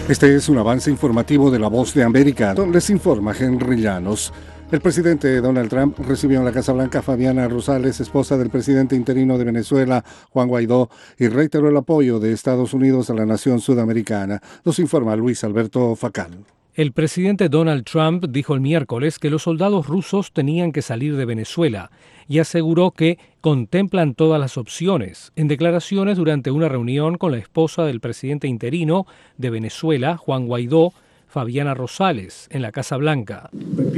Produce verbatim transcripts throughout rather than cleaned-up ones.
Este es un avance informativo de La Voz de América. Les informa Henry Llanos. El presidente Donald Trump recibió en la Casa Blanca a Fabiana Rosales, esposa del presidente interino de Venezuela, Juan Guaidó, y reiteró el apoyo de Estados Unidos a la nación sudamericana. Nos informa Luis Alberto Facal. El presidente Donald Trump dijo el miércoles que los soldados rusos tenían que salir de Venezuela y aseguró que contemplan todas las opciones, en declaraciones durante una reunión con la esposa del presidente interino de Venezuela, Juan Guaidó, Fabiana Rosales, en la Casa Blanca.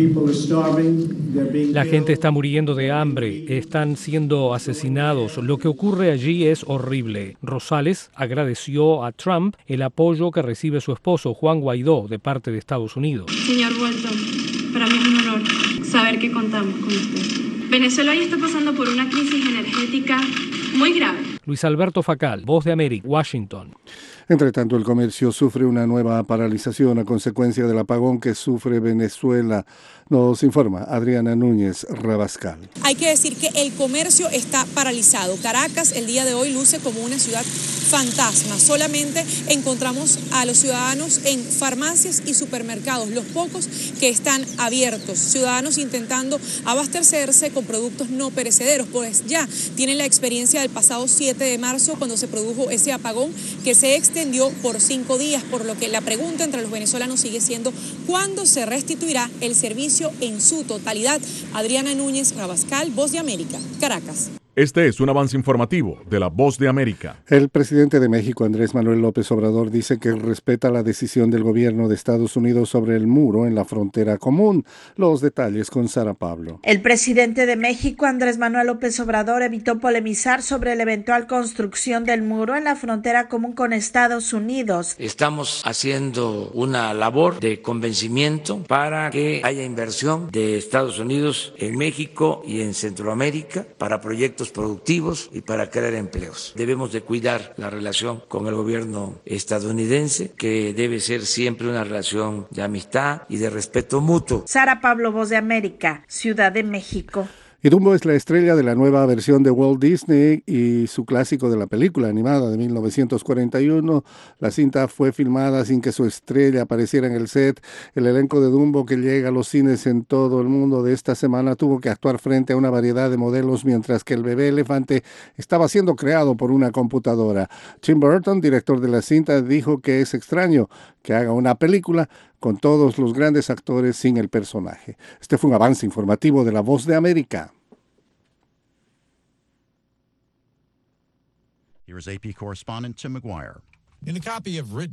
La gente está muriendo de hambre, están siendo asesinados. Lo que ocurre allí es horrible. Rosales agradeció a Trump el apoyo que recibe su esposo, Juan Guaidó, de parte de Estados Unidos. Señor Bolton, para mí es un honor saber que contamos con usted. Venezuela hoy está pasando por una crisis energética muy grave. Luis Alberto Facal, Voz de América, Washington. Entre tanto, el comercio sufre una nueva paralización a consecuencia del apagón que sufre Venezuela. Nos informa Adriana Núñez Rabascal. Hay que decir que el comercio está paralizado. Caracas el día de hoy luce como una ciudad fantasma. Solamente encontramos a los ciudadanos en farmacias y supermercados, los pocos que están abiertos. Ciudadanos intentando abastecerse con productos no perecederos, pues ya tienen la experiencia del pasado siete de marzo cuando se produjo ese apagón que se extendió por cinco días, por lo que la pregunta entre los venezolanos sigue siendo ¿cuándo se restituirá el servicio en su totalidad? Adriana Núñez Rabascal, Voz de América, Caracas. Este es un avance informativo de La Voz de América. El presidente de México, Andrés Manuel López Obrador, dice que respeta la decisión del gobierno de Estados Unidos sobre el muro en la frontera común. Los detalles con Sara Pablo. El presidente de México, Andrés Manuel López Obrador, evitó polemizar sobre la eventual construcción del muro en la frontera común con Estados Unidos. Estamos haciendo una labor de convencimiento para que haya inversión de Estados Unidos en México y en Centroamérica para proyectos productivos y para crear empleos. Debemos de cuidar la relación con el gobierno estadounidense, que debe ser siempre una relación de amistad y de respeto mutuo. Sara Pablo, Voz de América, Ciudad de México. Y Dumbo es la estrella de la nueva versión de Walt Disney y su clásico de la película animada de mil novecientos cuarenta y uno. La cinta fue filmada sin que su estrella apareciera en el set. El elenco de Dumbo, que llega a los cines en todo el mundo de esta semana, tuvo que actuar frente a una variedad de modelos mientras que el bebé elefante estaba siendo creado por una computadora. Tim Burton, director de la cinta, dijo que es extraño que haga una película con todos los grandes actores sin el personaje. Este fue un avance informativo de La Voz de América. Here is A P correspondent Tim McGuire. In a copy of written